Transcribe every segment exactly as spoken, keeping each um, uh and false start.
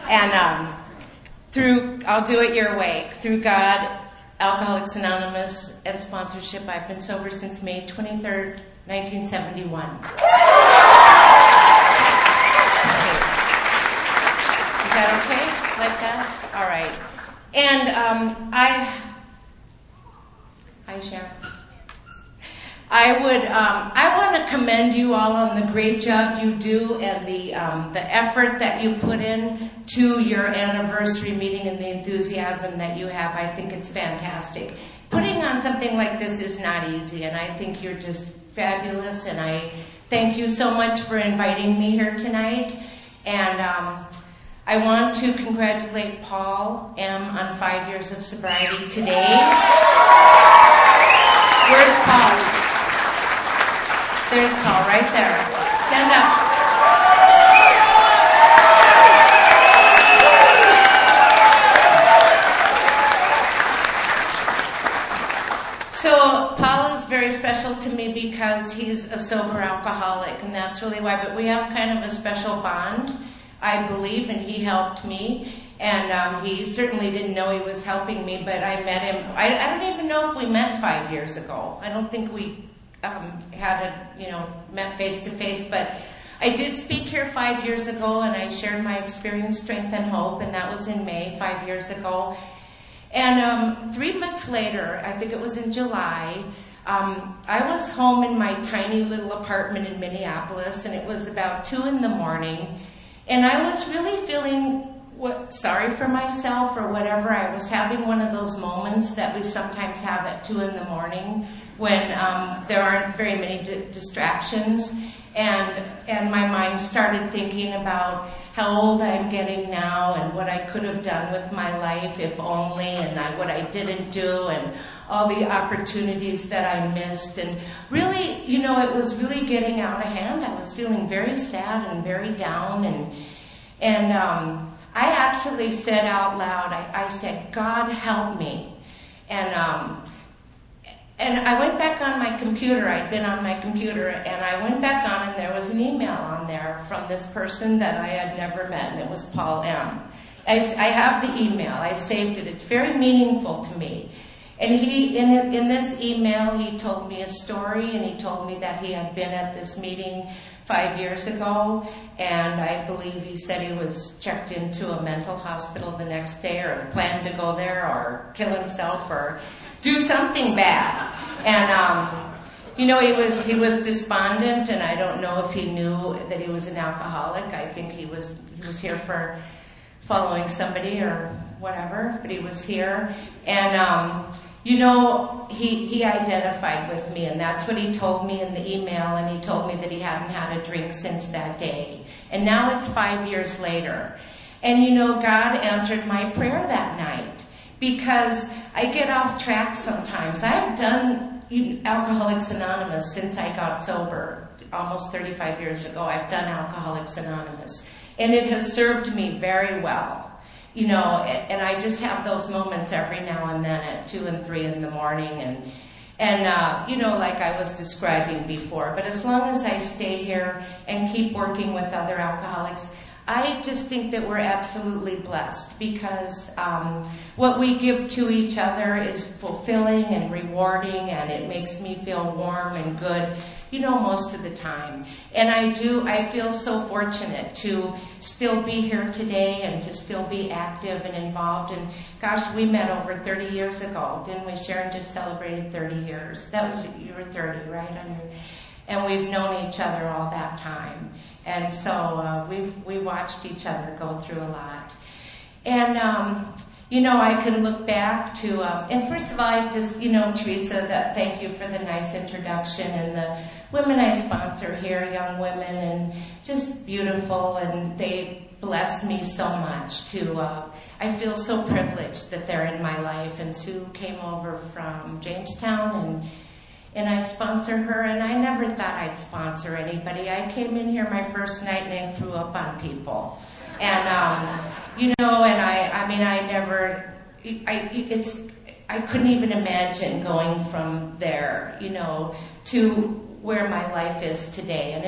And um, through, I'll do it your way. Through God, Alcoholics Anonymous and sponsorship, I've been sober since May twenty-third, nineteen seventy-one. Is that okay? Like that? All right. And um, I, hi Sharon. I would, um, I want to commend you all on the great job you do and the um, the effort that you put in to your anniversary meeting and the enthusiasm that you have. I think it's fantastic. Putting on something like this is not easy, and I think you're just fabulous. And I thank you so much for inviting me here tonight. And um, I want to congratulate Paul M. on five years of sobriety today. Where's Paul? There's Paul right there. Stand up. So Paul is very special to me because he's a sober alcoholic, and that's really why. But we have kind of a special bond, I believe, and he helped me. And um, he certainly didn't know he was helping me, but I met him. I, I don't even know if we met five years ago. I don't think we um, had a, you know, met face to face, but I did speak here five years ago, and I shared my experience, strength, and hope, and that was in May five years ago. And um, three months later, I think it was in July, um, I was home in my tiny little apartment in Minneapolis, and it was about two in the morning, and I was really feeling What, sorry for myself or whatever. I was having one of those moments that we sometimes have at two in the morning when um, there aren't very many d- distractions, and and my mind started thinking about how old I'm getting now and what I could have done with my life if only, and I, what I didn't do, and all the opportunities that I missed. And really, you know, it was really getting out of hand. I was feeling very sad and very down, and and um I actually said out loud, I, I said, God help me. And um, and I went back on my computer. I'd been on my computer, and I went back on, and there was an email on there from this person that I had never met, and it was Paul M. I, I have the email. I saved it. It's very meaningful to me. And he, in in this email, he told me a story, and he told me that he had been at this meeting five years ago, and I believe he said he was checked into a mental hospital the next day, or planned to go there, or kill himself, or do something bad. And um, you know, he was he was despondent, and I don't know if he knew that he was an alcoholic. I think he was he was here for following somebody or whatever, but he was here, and. Um, You know, he, he identified with me, and that's what he told me in the email, and he told me that he hadn't had a drink since that day. And now it's five years later. And you know, God answered my prayer that night, because I get off track sometimes. I've done Alcoholics Anonymous since I got sober, almost thirty-five years ago. I've done Alcoholics Anonymous, and it has served me very well. You know, and I just have those moments every now and then at two and three in the morning, and and uh, you know, like I was describing before. But as long as I stay here and keep working with other alcoholics, I just think that we're absolutely blessed, because um, what we give to each other is fulfilling and rewarding, and it makes me feel warm and good, you know, most of the time. And I do, I feel so fortunate to still be here today and to still be active and involved. And gosh, we met over thirty years ago, didn't we? Sharon just celebrated thirty years. That was, you were thirty, right? I mean, and we've known each other all that time. And so uh, we've we watched each other go through a lot. And, um, you know, I can look back to, um, and first of all, I just, you know, Teresa, that, thank you for the nice introduction, and the women I sponsor here, young women, and just beautiful, and they bless me so much to, uh, I feel so privileged that they're in my life. And Sue came over from Jamestown, and and I sponsor her, and I never thought I'd sponsor anybody. I came in here my first night, and I threw up on people. And, um, you know, and I, I mean, I never, I, it's, I couldn't even imagine going from there, you know, to where my life is today. And it's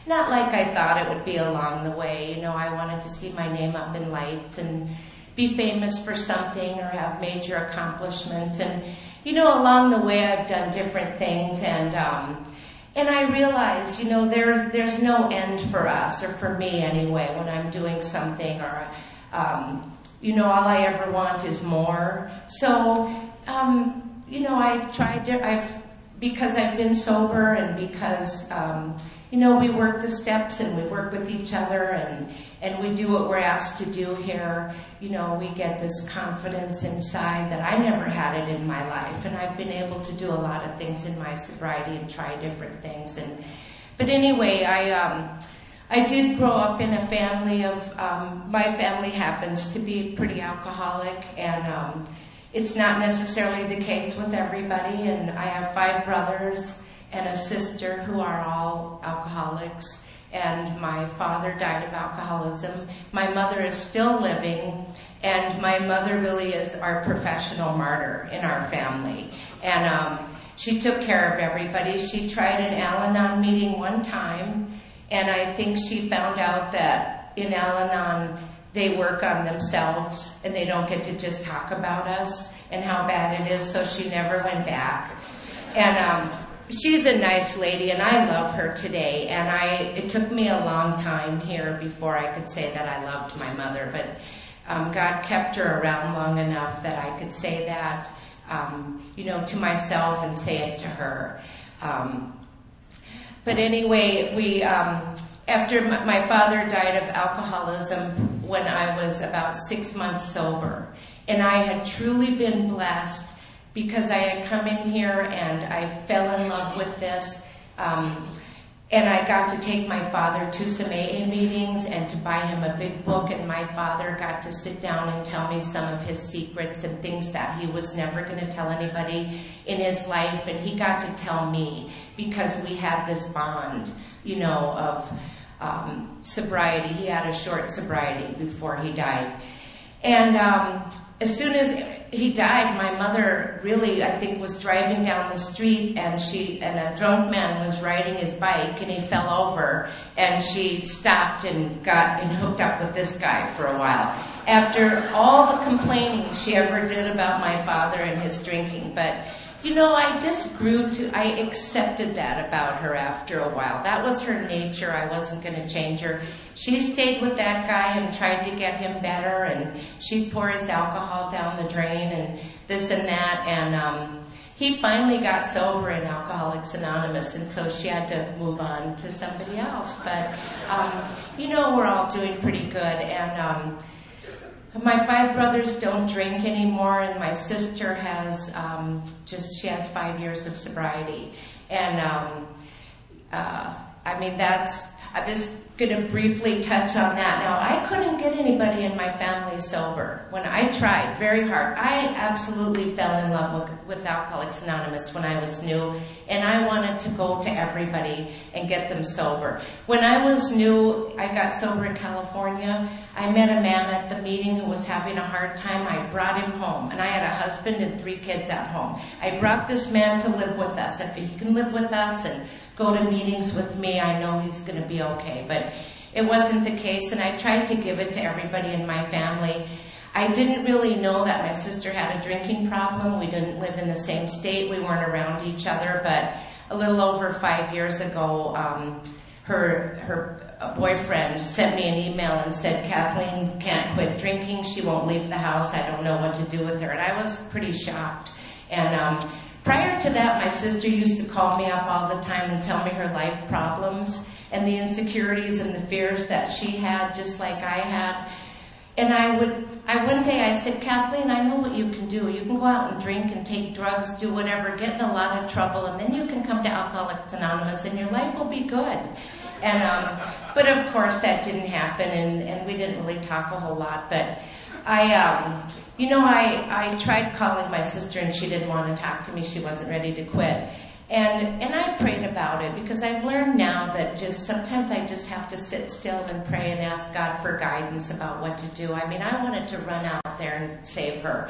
not like I thought it would be along the way. You know, I wanted to see my name up in lights and be famous for something or have major accomplishments. And, you know, along the way I've done different things, and um, and I realized, you know, there's, there's no end for us, or for me anyway, when I'm doing something, or, um, you know, all I ever want is more. So, um, you know, I tried to, I've, because I've been sober, and because, um, you know, we work the steps and we work with each other, and, and we do what we're asked to do here, you know, we get this confidence inside that I never had it in my life. And I've been able to do a lot of things in my sobriety and try different things. And, but anyway, I, um, I did grow up in a family of, um, my family happens to be pretty alcoholic, and, um, it's not necessarily the case with everybody. And I have five brothers and a sister who are all alcoholics, and my father died of alcoholism. My mother is still living, and my mother really is our professional martyr in our family. And um, she took care of everybody. She tried an Al-Anon meeting one time, and I think she found out that in Al-Anon they work on themselves and they don't get to just talk about us and how bad it is, so she never went back. And um, she's a nice lady, and I love her today. And I, it took me a long time here before I could say that I loved my mother, but um, God kept her around long enough that I could say that, um, you know, to myself and say it to her. Um, but anyway, we, um, after my, my father died of alcoholism when I was about six months sober, and I had truly been blessed, because I had come in here and I fell in love with this. Um, and I got to take my father to some A A meetings and to buy him a big book. And my father got to sit down and tell me some of his secrets and things that he was never going to tell anybody in his life. And he got to tell me, because we had this bond, you know, of um, sobriety. He had a short sobriety before he died. And um, as soon as he died, my mother really, I think, was driving down the street, and she and a drunk man was riding his bike, and he fell over, and she stopped and got and hooked up with this guy for a while. After all the complaining she ever did about my father and his drinking, but you know, I just grew to, I accepted that about her after a while. That was her nature. I wasn't going to change her. She stayed with that guy and tried to get him better, and she'd pour his alcohol down the drain and this and that. And um, he finally got sober in Alcoholics Anonymous, and so she had to move on to somebody else. But, um, you know, we're all doing pretty good. And um, my five brothers don't drink anymore, and my sister has um, just, she has five years of sobriety. And um, uh, I mean, that's, I'm just going to briefly touch on that. Now, I couldn't get anybody in my family sober. When I tried very hard, I absolutely fell in love with, with Alcoholics Anonymous when I was new, and I wanted to go to everybody and get them sober. When I was new, I got sober in California. I met a man at the meeting who was having a hard time. I brought him home, and I had a husband and three kids at home. I brought this man to live with us. If he can live with us and go to meetings with me, I know he's going to be okay. But it wasn't the case, and I tried to give it to everybody in my family. I didn't really know that my sister had a drinking problem. We didn't live in the same state. We weren't around each other. But a little over five years ago, um, her her boyfriend sent me an email and said, Kathleen can't quit drinking. She won't leave the house. I don't know what to do with her. And I was pretty shocked. And um, prior to that, my sister used to call me up all the time and tell me her life problems and the insecurities and the fears that she had, just like I had. And I would, I one day I said, Kathleen, I know what you can do. You can go out and drink and take drugs, do whatever, get in a lot of trouble, and then you can come to Alcoholics Anonymous and your life will be good. And um, but of course that didn't happen, and, and we didn't really talk a whole lot. But I, um, you know, I, I tried calling my sister, and she didn't want to talk to me. She wasn't ready to quit. And and I prayed about it, because I've learned now that just sometimes I just have to sit still and pray and ask God for guidance about what to do. I mean, I wanted to run out there and save her.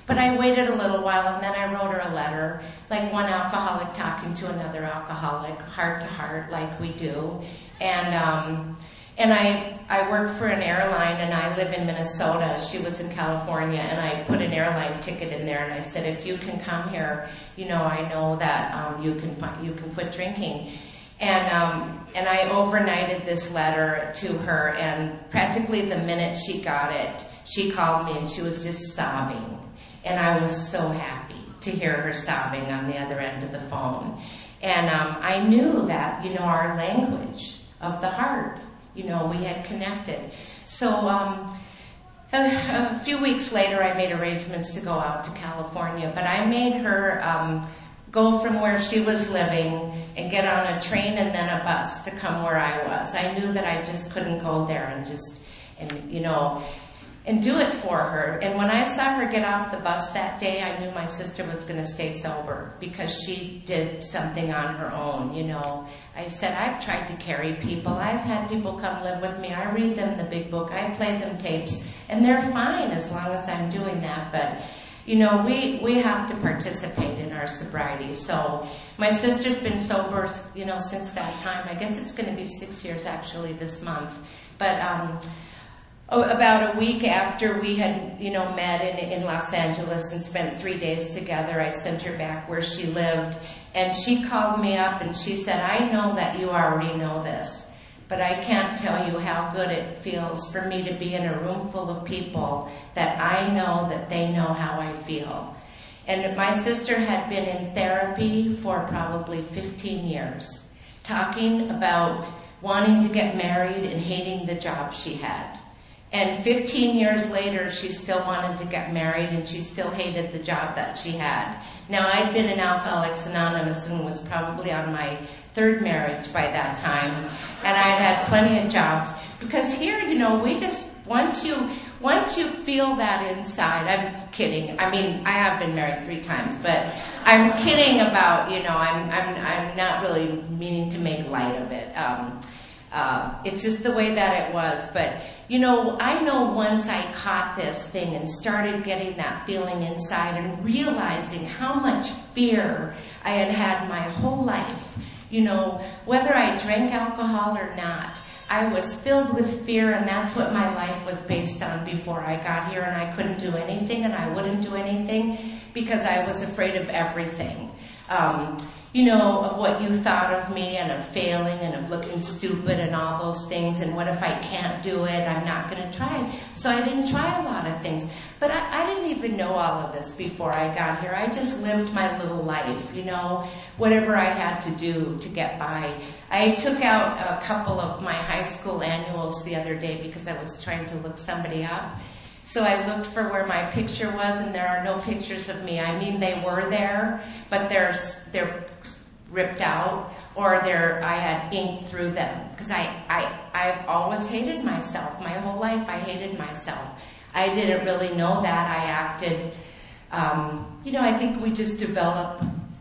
But I waited a little while, and then I wrote her a letter, like one alcoholic talking to another alcoholic, heart to heart, like we do. And um, and I I worked for an airline, and I live in Minnesota. She was in California, and I put an airline ticket in there, and I said, if you can come here, you know, I know that um, you can fi- you can quit drinking. And um, and I overnighted this letter to her, and practically the minute she got it, she called me, and she was just sobbing. And I was so happy to hear her sobbing on the other end of the phone. And um, I knew that, you know, our language of the heart, you know, we had connected. So um, a, a few weeks later, I made arrangements to go out to California, but I made her um, go from where she was living and get on a train and then a bus to come where I was. I knew that I just couldn't go there and just, and you know, and do it for her. And when I saw her get off the bus that day, I knew my sister was going to stay sober because she did something on her own, you know. I said, I've tried to carry people. I've had people come live with me. I read them the big book. I play them tapes. And they're fine as long as I'm doing that. But, you know, we, we have to participate in our sobriety. So my sister's been sober, you know, since that time. I guess it's going to be six years actually this month. But, um, Oh, about a week after we had, you know, met in, in Los Angeles and spent three days together, I sent her back where she lived. And she called me up and she said, I know that you already know this, but I can't tell you how good it feels for me to be in a room full of people that I know that they know how I feel. And my sister had been in therapy for probably fifteen years, talking about wanting to get married and hating the job she had. And fifteen years later, she still wanted to get married and she still hated the job that she had. Now, I'd been in Alcoholics Anonymous and was probably on my third marriage by that time. And I'd had plenty of jobs. Because here, you know, we just, once you, once you feel that inside, I'm kidding. I mean, I have been married three times, but I'm kidding about, you know, I'm, I'm, I'm not really meaning to make light of it. Um, Uh, it's just the way that it was. But, you know, I know once I caught this thing and started getting that feeling inside and realizing how much fear I had had my whole life, you know, whether I drank alcohol or not, I was filled with fear, and that's what my life was based on before I got here, and I couldn't do anything, and I wouldn't do anything because I was afraid of everything. Um, you know, of what you thought of me and of failing and of looking stupid and all those things. And what if I can't do it? I'm not going to try it. So I didn't try a lot of things. But I, I didn't even know all of this before I got here. I just lived my little life, you know, whatever I had to do to get by. I took out a couple of my high school annuals the other day because I was trying to look somebody up. So I looked for where my picture was, and there are no pictures of me. I mean, they were there, but they're they're ripped out, or they're I had ink through them because I I I've always hated myself. My whole life, I hated myself. I didn't really know that. I acted, um, you know. I think we just develop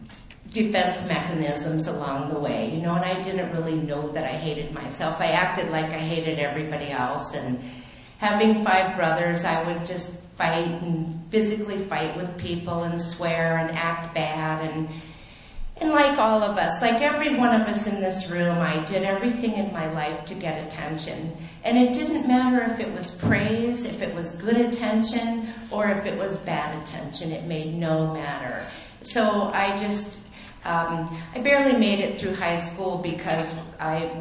defense mechanisms along the way, you know. And I didn't really know that I hated myself. I acted like I hated everybody else, and having five brothers, I would just fight and physically fight with people and swear and act bad. And and like all of us, like every one of us in this room, I did everything in my life to get attention. And it didn't matter if it was praise, if it was good attention, or if it was bad attention. It made no matter. So I just, um, I barely made it through high school because I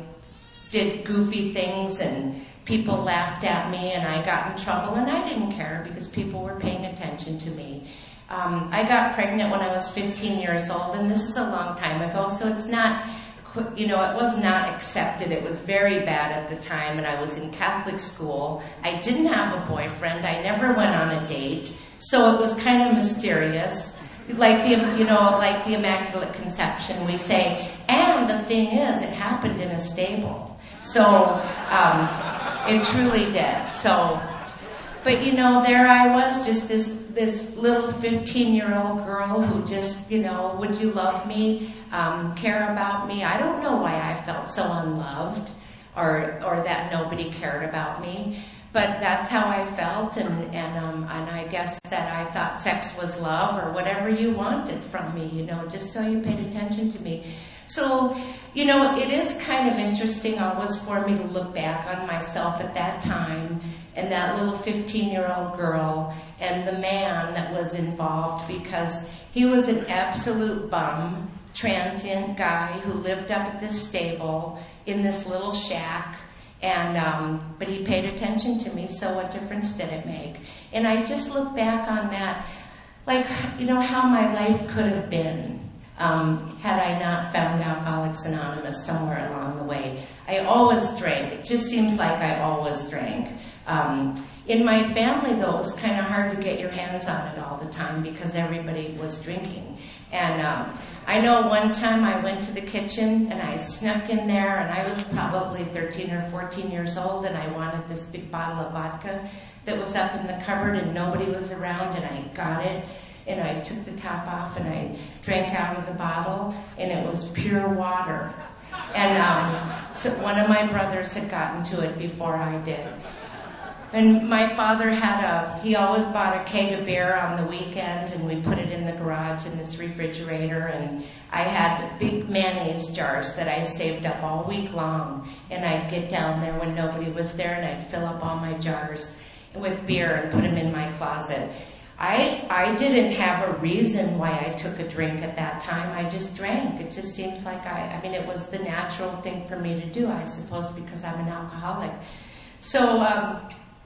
did goofy things and people laughed at me, and I got in trouble, and I didn't care because people were paying attention to me. Um, I got pregnant when I was fifteen years old, and this is a long time ago, so it's not, you know, it was not accepted. It was very bad at the time, and I was in Catholic school. I didn't have a boyfriend. I never went on a date, so it was kind of mysterious. Like the, you know, like the Immaculate Conception, we say, and the thing is, it happened in a stable. So, um, it truly did. So, but you know, there I was, just this, this little fifteen-year-old girl who just, you know, would you love me, um, care about me? I don't know why I felt so unloved or, or that nobody cared about me. but that's how I felt, and and um, and I guess that I thought sex was love or whatever you wanted from me, you know, just so you paid attention to me. So, you know, it is kind of interesting always for me to look back on myself at that time and that little fifteen-year-old girl and the man that was involved, because he was an absolute bum, transient guy who lived up at this stable in this little shack. And um, but he paid attention to me, so what difference did it make? And I just look back on that, like, you know, how my life could have been um, had I not found Alcoholics Anonymous somewhere along the way. I always drank. It just seems like I always drank. Um, in my family, though, it was kind of hard to get your hands on it all the time because everybody was drinking. And um, I know one time I went to the kitchen and I snuck in there, and I was probably thirteen or fourteen years old, and I wanted this big bottle of vodka that was up in the cupboard and nobody was around, and I got it, and I took the top off and I drank out of the bottle, and it was pure water. And um, so one of my brothers had gotten to it before I did. And my father had a, he always bought a keg of beer on the weekend, and we put it in the garage in this refrigerator, and I had big mayonnaise jars that I saved up all week long, and I'd get down there when nobody was there, and I'd fill up all my jars with beer and put them in my closet. I I didn't have a reason why I took a drink at that time. I just drank. It just seems like I, I mean, it was the natural thing for me to do, I suppose, because I'm an alcoholic. So, um,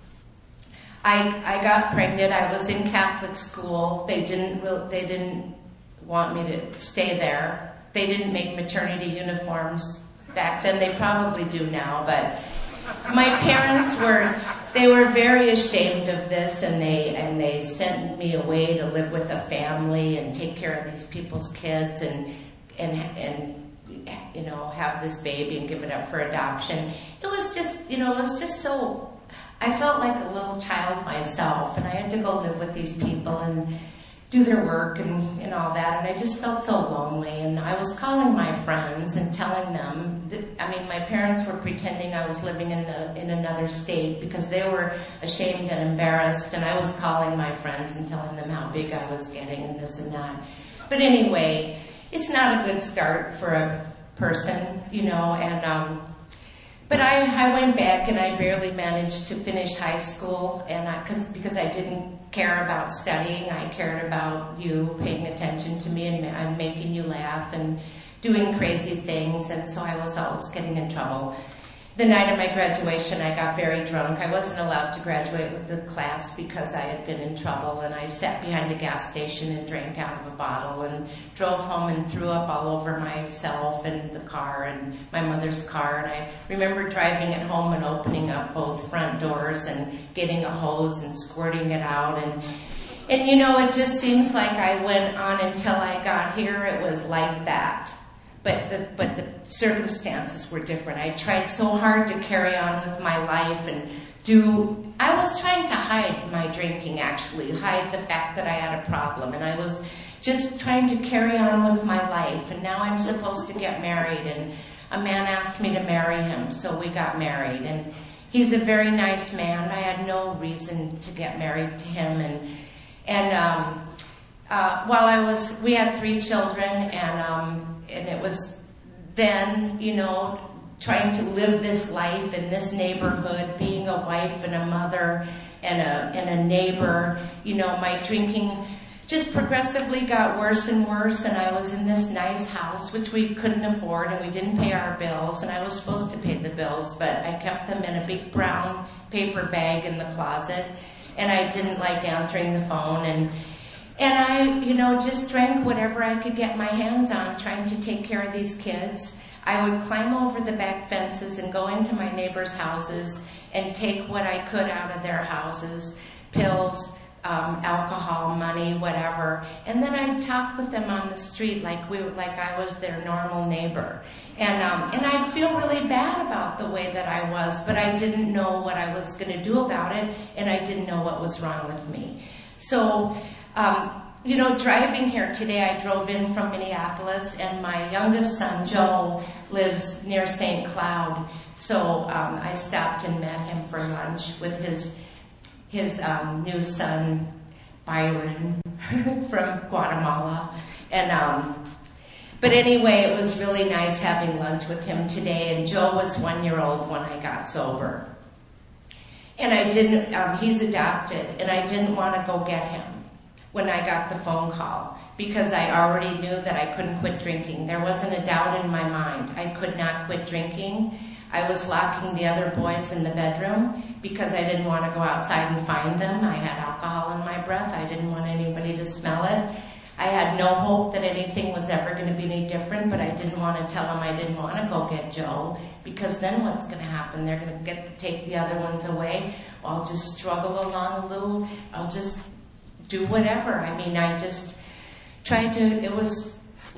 I I got pregnant. I was in Catholic school. They didn't re- they didn't want me to stay there. They didn't make maternity uniforms back then. They probably do now, but my parents were they were very ashamed of this, and they and they sent me away to live with a family and take care of these people's kids and and and you know, have this baby and give it up for adoption. It was just, you know, it was just so, I felt like a little child myself, and I had to go live with these people and do their work and, and all that, and I just felt so lonely. And I was calling my friends and telling them that, I mean, my parents were pretending I was living in a, in another state because they were ashamed and embarrassed, and I was calling my friends and telling them how big I was getting and this and that. But anyway, it's not a good start for a person, you know, and um But I, I went back and I barely managed to finish high school, and I, cause, because I didn't care about studying. I cared about you paying attention to me and, and making you laugh and doing crazy things, and so I was always getting in trouble. The night of my graduation, I got very drunk. I wasn't allowed to graduate with the class because I had been in trouble, and I sat behind a gas station and drank out of a bottle and drove home and threw up all over myself and the car and my mother's car. And I remember driving it home and opening up both front doors and getting a hose and squirting it out. And, and you know, it just seems like I went on until I got here. It was like that. But the, but the circumstances were different. I tried so hard to carry on with my life and do... I was trying to hide my drinking, actually, hide the fact that I had a problem. And I was just trying to carry on with my life. And now I'm supposed to get married. And a man asked me to marry him, so we got married. And he's a very nice man. I had no reason to get married to him. And, and um, uh, while I was... We had three children, and... Um, And it was then, you know, trying to live this life in this neighborhood, being a wife and a mother and a and a neighbor. You know, my drinking just progressively got worse and worse, and I was in this nice house, which we couldn't afford, and we didn't pay our bills, and I was supposed to pay the bills, but I kept them in a big brown paper bag in the closet, and I didn't like answering the phone, and And I, you know, just drank whatever I could get my hands on, trying to take care of these kids. I would climb over the back fences and go into my neighbors' houses and take what I could out of their houses, pills, um, alcohol, money, whatever. And then I'd talk with them on the street like we, like I was their normal neighbor. And um, and I'd feel really bad about the way that I was, but I didn't know what I was going to do about it, and I didn't know what was wrong with me. So... Um, you know, driving here today, I drove in from Minneapolis, and my youngest son, Joe, lives near Saint Cloud. So um, I stopped and met him for lunch with his his um, new son, Byron, from Guatemala. And um, but anyway, it was really nice having lunch with him today. And Joe was one year old when I got sober. And I didn't, um, he's adopted, and I didn't want to go get him when I got the phone call, because I already knew that I couldn't quit drinking. There wasn't a doubt in my mind. I could not quit drinking. I was locking the other boys in the bedroom because I didn't want to go outside and find them. I had alcohol in my breath. I didn't want anybody to smell it. I had no hope that anything was ever going to be any different, but I didn't want to tell them I didn't want to go get Joe, because then what's going to happen? They're going to get to take the other ones away. I'll just struggle along a little. I'll just do whatever. I mean, I just tried to, it was,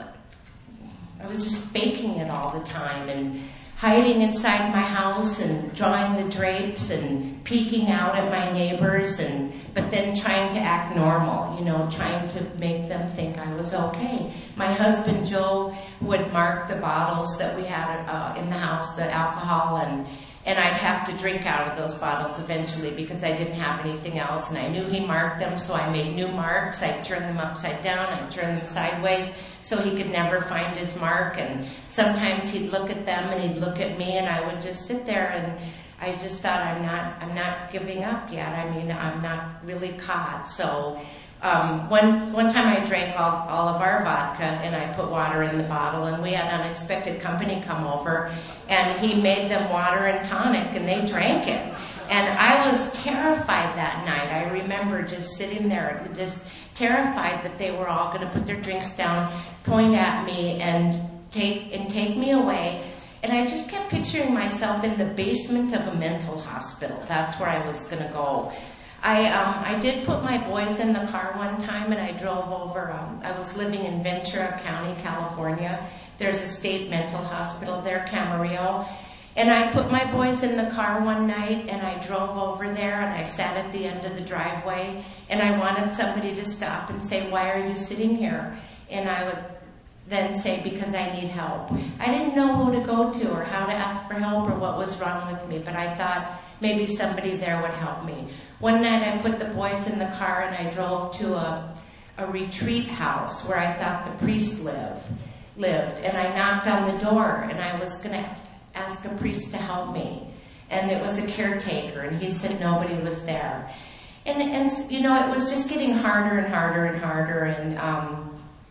I was just faking it all the time and hiding inside my house and drawing the drapes and peeking out at my neighbors, and but then trying to act normal, you know, trying to make them think I was okay. My husband, Joe, would mark the bottles that we had uh, in the house, the alcohol, and and I'd have to drink out of those bottles eventually because I didn't have anything else, and I knew he marked them, so I made new marks. I'd turn them upside down, I'd turn them sideways, so he could never find his mark. And sometimes he'd look at them and he'd look at me, and I would just sit there, and I just thought, I'm not, I'm not giving up yet. I mean, I'm not really caught. So um, one one time I drank all, all of our vodka, and I put water in the bottle, and we had unexpected company come over, and he made them water and tonic, and they drank it. And I was terrified that night. I remember just sitting there, just terrified that they were all going to put their drinks down, point at me, and take and take me away. And I just kept picturing myself in the basement of a mental hospital. That's where I was going to go. I um, I did put my boys in the car one time, and I drove over. Um, I was living in Ventura County, California. There's a state mental hospital there, Camarillo. And I put my boys in the car one night, and I drove over there, and I sat at the end of the driveway, and I wanted somebody to stop and say, why are you sitting here? And I would then say, because I need help. I didn't know who to go to or how to ask for help or what was wrong with me, but I thought maybe somebody there would help me. One night I put the boys in the car, and I drove to a, a retreat house where I thought the priest live, lived, and I knocked on the door, and I was going to ask a priest to help me. And it was a caretaker, and he said nobody was there. And, and you know, it was just getting harder and harder and harder, and um,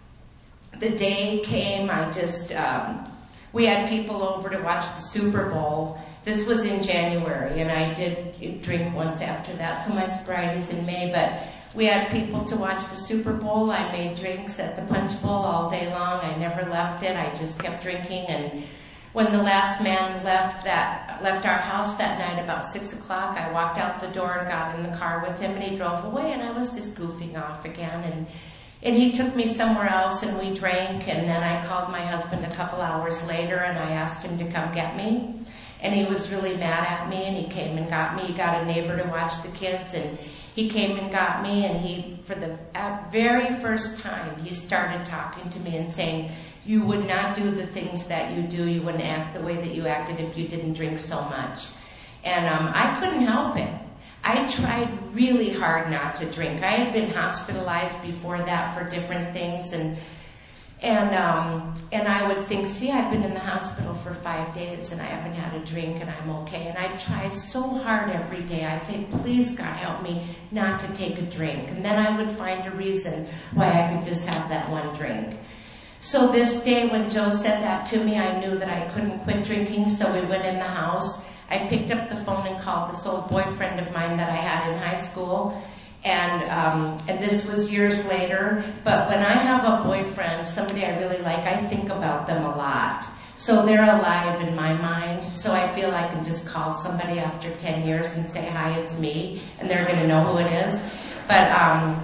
the day came, I just, um, we had people over to watch the Super Bowl. This was in January, and I did drink once after that, so my sobriety's in May, but we had people to watch the Super Bowl. I made drinks at the Punch Bowl all day long. I never left it. I just kept drinking, and when the last man left that left our house that night about six o'clock, I walked out the door and got in the car with him, and he drove away, and I was just goofing off again, and And he took me somewhere else, and we drank, and then I called my husband a couple hours later, and I asked him to come get me. And he was really mad at me, and he came and got me. He got a neighbor to watch the kids, and he came and got me, and he, for the very first time, he started talking to me and saying, you would not do the things that you do, you wouldn't act the way that you acted if you didn't drink so much. And um, I couldn't help it. I tried really hard not to drink. I had been hospitalized before that for different things, and and um, and I would think, see, I've been in the hospital for five days and I haven't had a drink and I'm okay. And I'd try so hard every day. I'd say, please, God, help me not to take a drink. And then I would find a reason why I could just have that one drink. So this day when Joe said that to me, I knew that I couldn't quit drinking, so we went in the house. I picked up the phone and called this old boyfriend of mine that I had in high school, and um, and this was years later. But when I have a boyfriend, somebody I really like, I think about them a lot. So they're alive in my mind. So I feel I can just call somebody after ten years and say, hi, it's me, and they're going to know who it is. But um,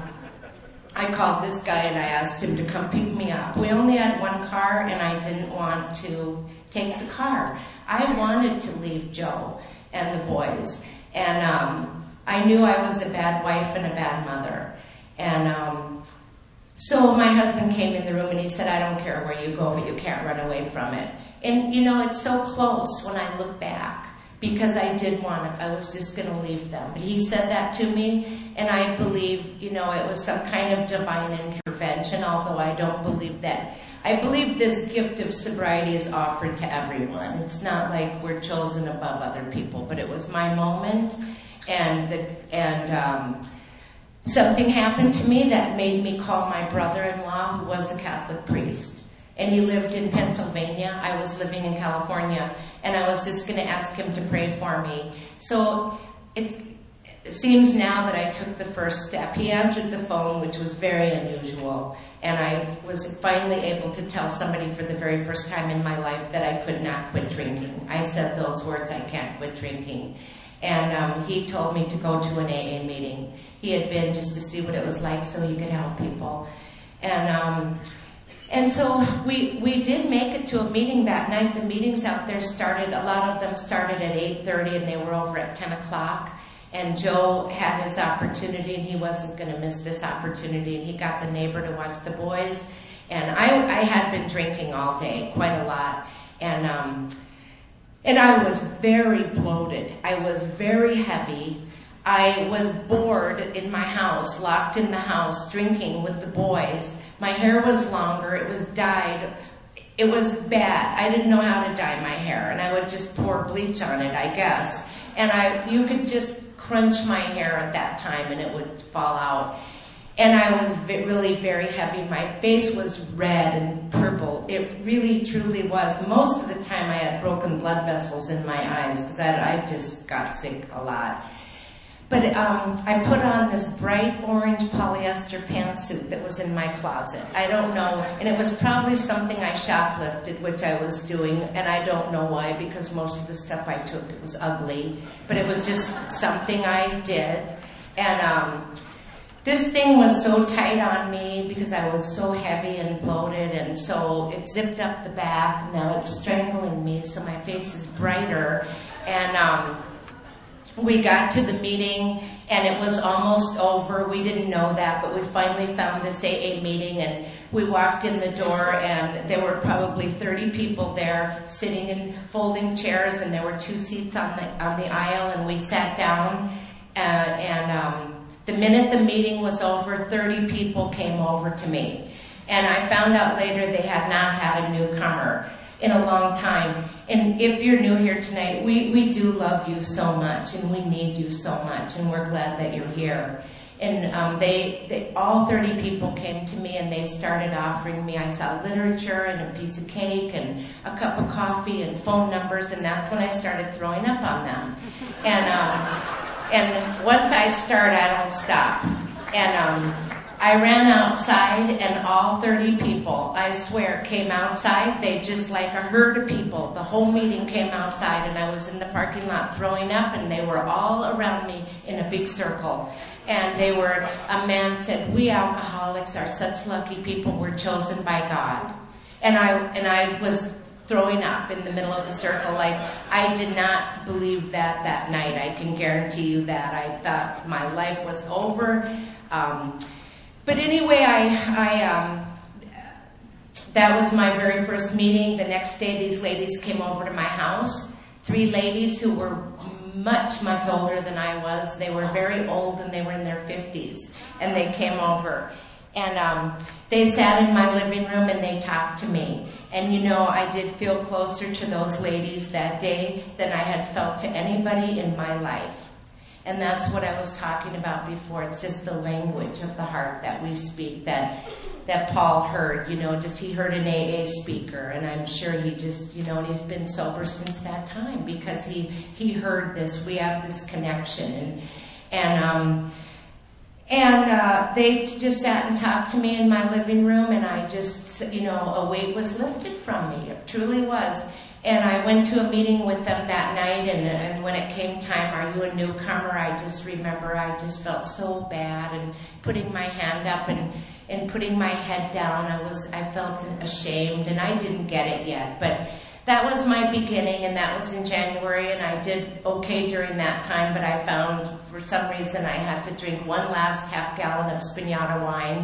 I called this guy and I asked him to come pick me up. We only had one car, and I didn't want to take the car. I wanted to leave Joe and the boys, and um, I knew I was a bad wife and a bad mother. And um, So my husband came in the room and he said, I don't care where you go, but you can't run away from it. And, you know, it's so close when I look back, because I did want it. I was just going to leave them. But he said that to me, and I believe, you know, it was some kind of divine intervention, although I don't believe that. I believe this gift of sobriety is offered to everyone. It's not like we're chosen above other people, but it was my moment, and the, and um, something happened to me that made me call my brother-in-law, who was a Catholic priest. And he lived in Pennsylvania. I was living in California. And I was just going to ask him to pray for me. So it's, it seems now that I took the first step. He answered the phone, which was very unusual. And I was finally able to tell somebody for the very first time in my life that I could not quit drinking. I said those words, I can't quit drinking. And um, he told me to go to an A A meeting. He had been just to see what it was like so he could help people. And... Um, And so we we did make it to a meeting that night. The meetings out there started, a lot of them started at eight thirty and they were over at ten o'clock. And Joe had his opportunity and he wasn't going to miss this opportunity. And he got the neighbor to watch the boys. And I, I had been drinking all day, quite a lot. And, um, and I was very bloated. I was very heavy. I was bored in my house, locked in the house, drinking with the boys. My hair was longer. It was dyed. It was bad. I didn't know how to dye my hair, and I would just pour bleach on it, I guess. And I, you could just crunch my hair at that time, and it would fall out. And I was really very heavy. My face was red and purple. It really, truly was. Most of the time, I had broken blood vessels in my eyes because I, I just got sick a lot. But um, I put on this bright orange polyester pantsuit that was in my closet. I don't know, and it was probably something I shoplifted, which I was doing, and I don't know why, because most of the stuff I took, it was ugly. But it was just something I did. And um, this thing was so tight on me because I was so heavy and bloated, and so it zipped up the back. Now it's strangling me, so my face is brighter. And um, we got to the meeting, and it was almost over. We didn't know that, but we finally found this A A meeting, and we walked in the door, and there were probably thirty people there sitting in folding chairs, and there were two seats on the on the aisle, and we sat down, uh, and um, the minute the meeting was over, thirty people came over to me. And I found out later they had not had a newcomer in a long time. And if you're new here tonight, we, we do love you so much, and we need you so much, and we're glad that you're here. And um, they, they, all thirty people came to me, and they started offering me, I saw literature and a piece of cake and a cup of coffee and phone numbers, and that's when I started throwing up on them. And um, and once I start, I don't stop. And um, I ran outside, and all thirty people, I swear, came outside. They just like a herd of people. The whole meeting came outside, and I was in the parking lot throwing up, and they were all around me in a big circle. And they were, a man said, "We alcoholics are such lucky people. We're chosen by God." And I, and I was throwing up in the middle of the circle. Like, I did not believe that that night. I can guarantee you that. I thought my life was over. Um, But anyway, I, I um, that was my very first meeting. The next day, these ladies came over to my house. Three ladies who were much, much older than I was. They were very old, and they were in their fifties. And they came over. And um, they sat in my living room, and they talked to me. And, you know, I did feel closer to those ladies that day than I had felt to anybody in my life. And that's what I was talking about before. It's just the language of the heart that we speak, that that Paul heard, you know, just he heard an A A speaker, and I'm sure he just, you know, and he's been sober since that time because he, he heard this. We have this connection. And and um and uh, they just sat and talked to me in my living room, and I just, you know, a weight was lifted from me. It truly was. And I went to a meeting with them that night, and, and when it came time, are you a newcomer? I just remember I just felt so bad, and putting my hand up and, and putting my head down, I was I felt ashamed, and I didn't get it yet. But that was my beginning, and that was in January, and I did okay during that time, but I found for some reason I had to drink one last half gallon of Spagnotta wine.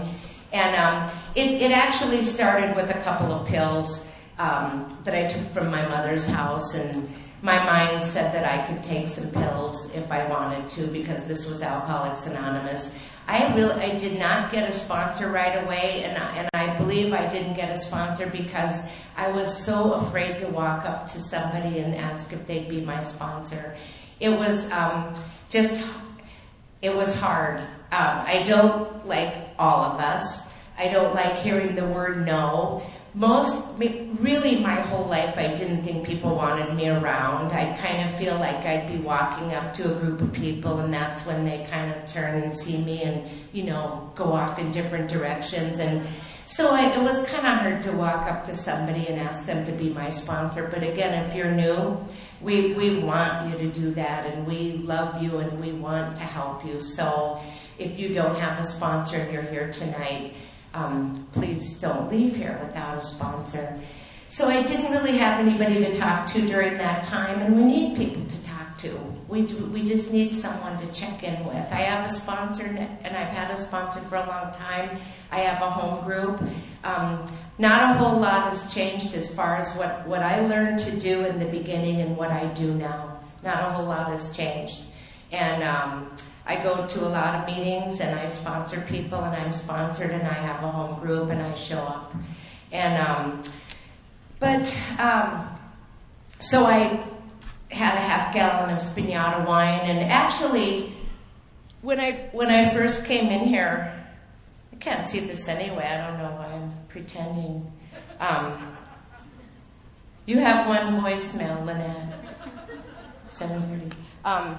And um, it, it actually started with a couple of pills um, that I took from my mother's house, and my mind said that I could take some pills if I wanted to because this was Alcoholics Anonymous. I really, I did not get a sponsor right away, and I, and I believe I didn't get a sponsor because I was so afraid to walk up to somebody and ask if they'd be my sponsor. It was um, just, it was hard. Um, I don't like all of us. I don't like hearing the word no. Most, really my whole life, I didn't think people wanted me around. I kind of feel like I'd be walking up to a group of people and that's when they kind of turn and see me and, you know, go off in different directions. And so I, it was kind of hard to walk up to somebody and ask them to be my sponsor. But again, if you're new, we, we want you to do that, and we love you and we want to help you. So if you don't have a sponsor and you're here tonight, Um, please don't leave here without a sponsor. So I didn't really have anybody to talk to during that time, and we need people to talk to. We we just need someone to check in with. I have a sponsor, and I've had a sponsor for a long time. I have a home group. Um, not a whole lot has changed as far as what, what I learned to do in the beginning and what I do now. Not a whole lot has changed. And um, I go to a lot of meetings and I sponsor people, and I'm sponsored, and I have a home group, and I show up. And um, but um, so I had a half gallon of Spignato wine, and actually, when I when I first came in here, I can't see this anyway. I don't know why I'm pretending. Um, you have one voicemail, Lynette. Seven thirty. Um,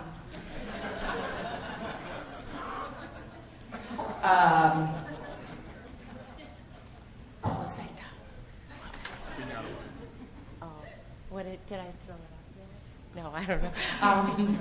Um, what was I done? What was I oh, what did, did I throw it out there? No, I don't know. Um,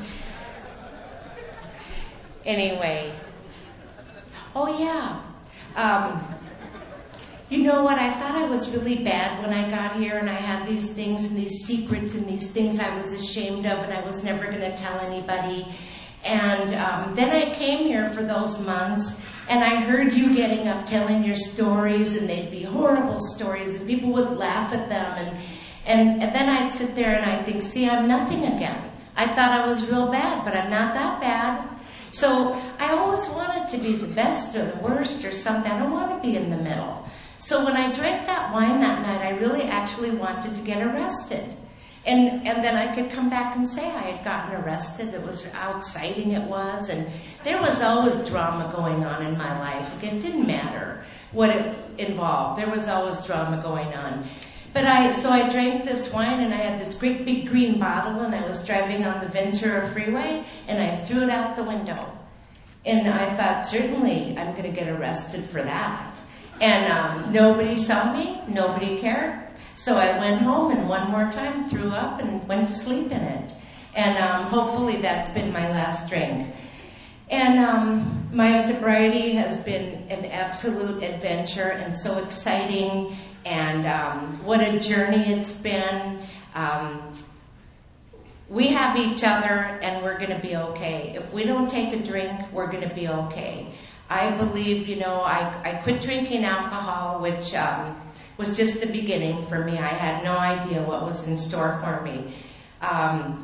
anyway, oh yeah. Um, you know what? I thought I was really bad when I got here, and I had these things and these secrets and these things I was ashamed of, and I was never going to tell anybody. And um, then I came here for those months, and I heard you getting up telling your stories, and they'd be horrible stories, and people would laugh at them. And, and, and then I'd sit there and I'd think, see, I'm nothing again. I thought I was real bad, but I'm not that bad. So I always wanted to be the best or the worst or something. I don't want to be in the middle. So when I drank that wine that night, I really actually wanted to get arrested. And and then I could come back and say I had gotten arrested. It was how exciting it was. And there was always drama going on in my life. It didn't matter what it involved. There was always drama going on. But I, so I drank this wine, and I had this great big green bottle, and I was driving on the Ventura Freeway, and I threw it out the window. And I thought, certainly I'm going to get arrested for that. And um, nobody saw me. Nobody cared. So I went home and one more time threw up and went to sleep in it. And um, hopefully that's been my last drink. And um, my sobriety has been an absolute adventure and so exciting. And um, what a journey it's been. Um, we have each other, and we're going to be okay. If we don't take a drink, we're going to be okay. I believe, you know, I, I quit drinking alcohol, which... Um, was just the beginning for me. I had no idea what was in store for me. Um,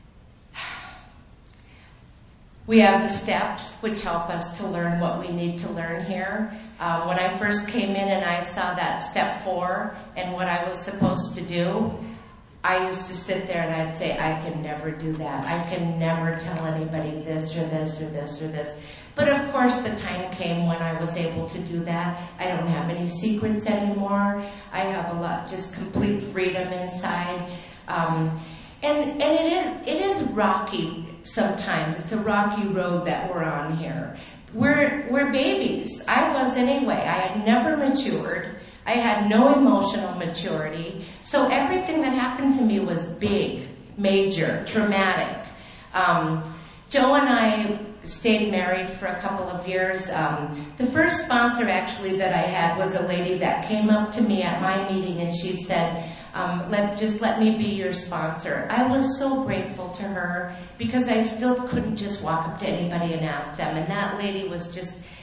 we have the steps, which help us to learn what we need to learn here. Um, when I first came in and I saw that step four and what I was supposed to do, I used to sit there and I'd say, I can never do that. I can never tell anybody this or this or this or this. But of course the time came when I was able to do that. I don't have any secrets anymore. I have a lot, just complete freedom inside. Um, and and it is, it is rocky sometimes. It's a rocky road that we're on here. We're, we're babies. I was anyway. I had never matured. I had no emotional maturity. So everything that happened to me was big, major, traumatic. Um, Joe and I stayed married for a couple of years. Um, the first sponsor actually that I had was a lady that came up to me at my meeting and she said, um, let, just let me be your sponsor. I was so grateful to her because I still couldn't just walk up to anybody and ask them. And that lady was just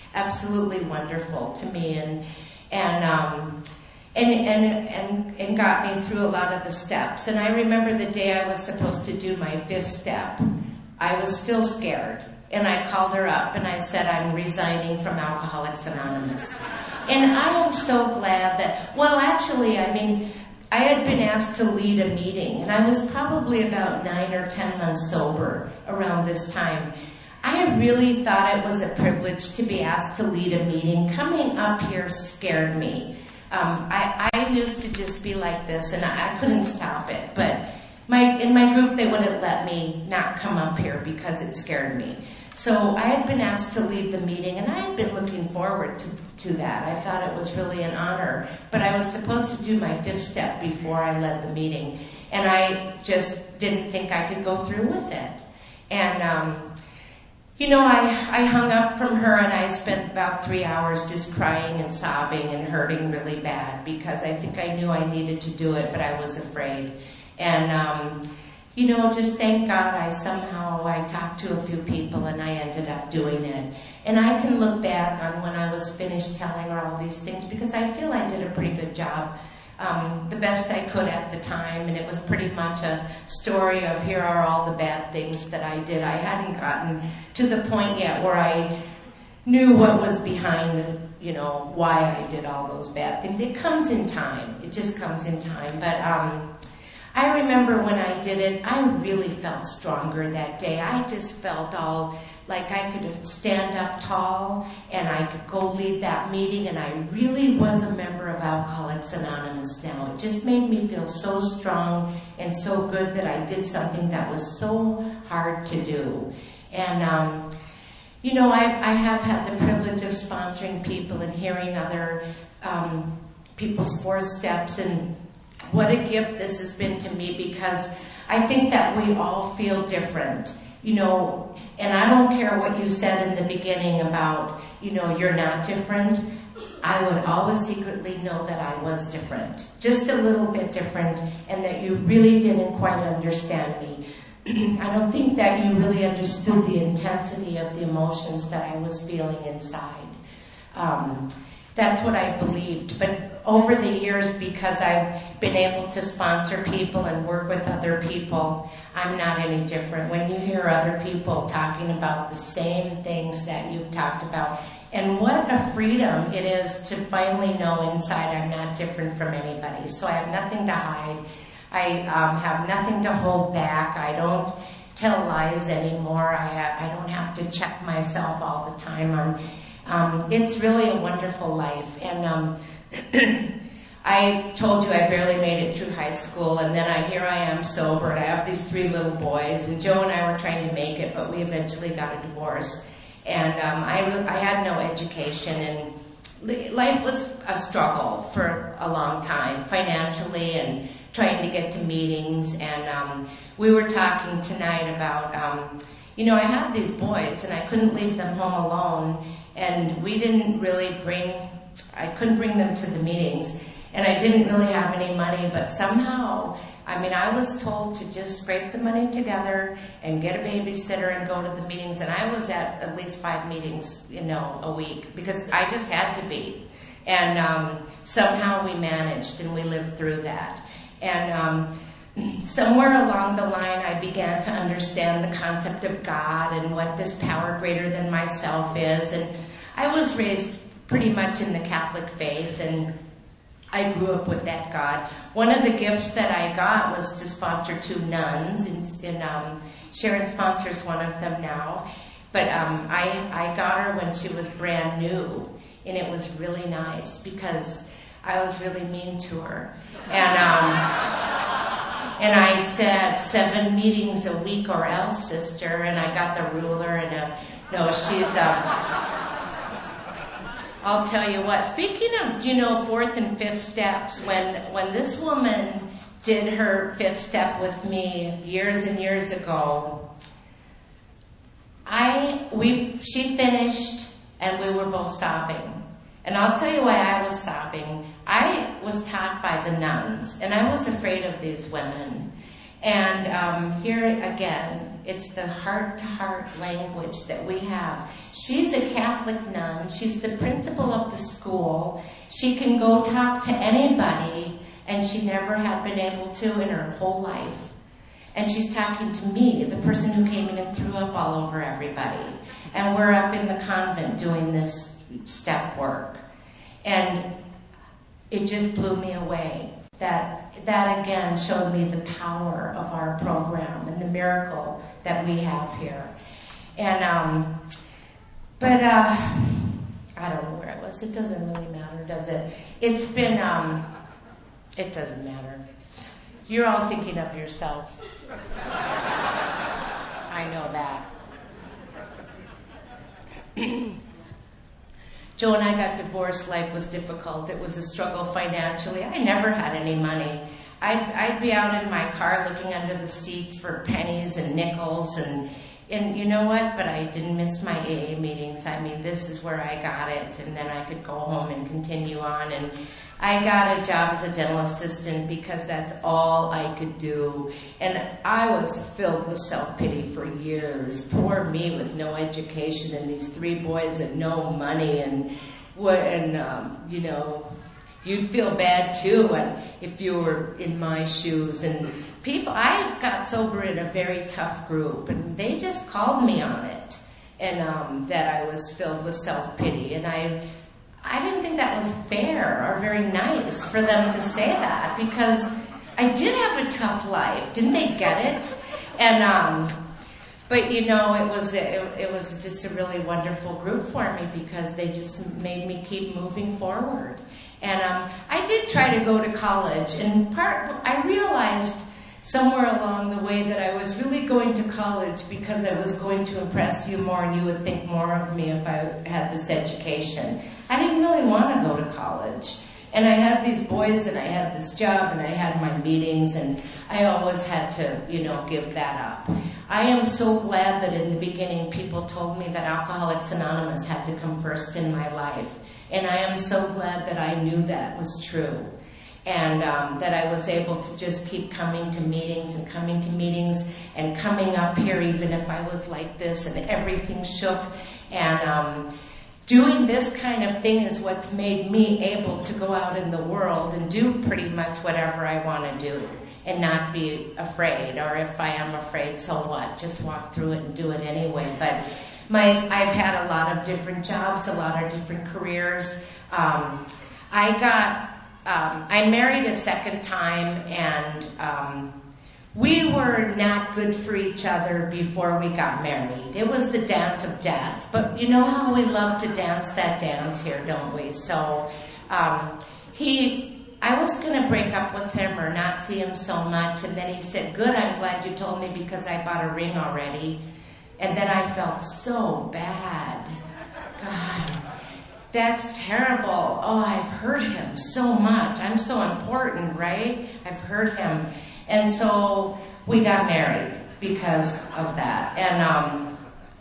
absolutely wonderful to me, and and um, and and and and got me through a lot of the steps. And I remember the day I was supposed to do my fifth step, I was still scared, and I called her up and I said, I'm resigning from Alcoholics Anonymous. And I am so glad that, well, actually, I mean, I had been asked to lead a meeting, and I was probably about nine or ten months sober around this time. I really thought it was a privilege to be asked to lead a meeting. Coming up here scared me. Um, I, I used to just be like this, and I, I couldn't stop it. But my in my group, they wouldn't let me not come up here because it scared me. So I had been asked to lead the meeting, and I had been looking forward to, to that. I thought it was really an honor. But I was supposed to do my fifth step before I led the meeting, and I just didn't think I could go through with it. And, um, you know, I, I hung up from her, and I spent about three hours just crying and sobbing and hurting really bad because I think I knew I needed to do it, but I was afraid. And, um, you know, just thank God I somehow, I talked to a few people and I ended up doing it. And I can look back on when I was finished telling her all these things because I feel I did a pretty good job, um, the best I could at the time. And it was pretty much a story of here are all the bad things that I did. I hadn't gotten to the point yet where I knew what was behind, you know, why I did all those bad things. It comes in time. It just comes in time. But, um, I remember when I did it, I really felt stronger that day. I just felt all like I could stand up tall and I could go lead that meeting, and I really was a member of Alcoholics Anonymous now. It just made me feel so strong and so good that I did something that was so hard to do. And, um, you know, I, I have had the privilege of sponsoring people and hearing other um, people's four steps, and what a gift this has been to me because I think that we all feel different, you know, and I don't care what you said in the beginning about, you know, you're not different. I would always secretly know that I was different, just a little bit different, and that you really didn't quite understand me. I don't think that you really understood the intensity of the emotions that I was feeling inside. Um, That's what I believed. But over the years, because I've been able to sponsor people and work with other people, I'm not any different. When you hear other people talking about the same things that you've talked about, and what a freedom it is to finally know inside I'm not different from anybody. So I have nothing to hide. I um, have nothing to hold back. I don't tell lies anymore. I, ha- I don't have to check myself all the time on Um, it's really a wonderful life. And um, I told you I barely made it through high school, and then I here I am sober, and I have these three little boys, and Joe and I were trying to make it, but we eventually got a divorce. And um, I, I had no education, and life was a struggle for a long time, financially and trying to get to meetings. And um, we were talking tonight about, um, you know, I had these boys, and I couldn't leave them home alone. And we didn't really bring, I couldn't bring them to the meetings. And I didn't really have any money, but somehow, I mean, I was told to just scrape the money together and get a babysitter and go to the meetings. And I was at at least five meetings, you know, a week, because I just had to be. And um, somehow we managed, and we lived through that. And um, somewhere along the line, I began to understand the concept of God and what this power greater than myself is. And I was raised pretty much in the Catholic faith, and I grew up with that God. One of the gifts that I got was to sponsor two nuns, and, and um, Sharon sponsors one of them now. But um, I, I got her when she was brand new, and it was really nice because I was really mean to her. And um, and I said, seven meetings a week or else, sister. And I got the ruler, and uh, no, she's... Um, I'll tell you what, speaking of, you know, fourth and fifth steps, when when this woman did her fifth step with me years and years ago, I, we, she finished and we were both sobbing. And I'll tell you why I was sobbing. I was taught by the nuns, and I was afraid of these women. And um, here again, It's the heart-to-heart language that we have. She's a Catholic nun. She's the principal of the school. She can go talk to anybody, and she never had been able to in her whole life. And she's talking to me, the person who came in and threw up all over everybody. And we're up in the convent doing this step work. And it just blew me away. That, that again showed me the power of our program and the miracle that we have here. And, um, but, uh, I don't know where I was. It doesn't really matter, does it? It's been, um, it doesn't matter. You're all thinking of yourselves. I know that. Joe and I got divorced. Life was difficult. It was a struggle financially. I never had any money. I'd, I'd be out in my car looking under the seats for pennies and nickels, and and you know what? But I didn't miss my A A meetings. I mean, this is where I got it, and then I could go home and continue on. And I got a job as a dental assistant because that's all I could do. And I was filled with self-pity for years. Poor me with no education and these three boys and no money. And, what, and um, you know, you'd feel bad too when, if you were in my shoes. And people, I got sober in a very tough group, and they just called me on it. And um, that I was filled with self-pity. And I... I didn't think that was fair or very nice for them to say that, because I did have a tough life. Didn't they get it? And um, but you know, it was it, it was just a really wonderful group for me, because they just made me keep moving forward. And um, I did try to go to college, and part I realized somewhere along the way that I was really going to college because I was going to impress you more, and you would think more of me if I had this education. I didn't really want to go to college. And I had these boys, and I had this job, and I had my meetings, and I always had to, you know, give that up. I am so glad that in the beginning people told me that Alcoholics Anonymous had to come first in my life. And I am so glad that I knew that was true. And um, that I was able to just keep coming to meetings and coming to meetings and coming up here even if I was like this and everything shook. And um, doing this kind of thing is what's made me able to go out in the world and do pretty much whatever I want to do and not be afraid. Or if I am afraid, so what? Just walk through it and do it anyway. But my, I've had a lot of different jobs, a lot of different careers. Um, I got... Um, I married a second time, and um, we were not good for each other before we got married. It was the dance of death. But you know how we love to dance that dance here, don't we? So um, he, I was going to break up with him or not see him so much, and then he said, "Good, I'm glad you told me because I bought a ring already." And then I felt so bad. God. That's terrible. Oh, I've hurt him so much. I'm so important, right? I've hurt him. And so we got married because of that. And um,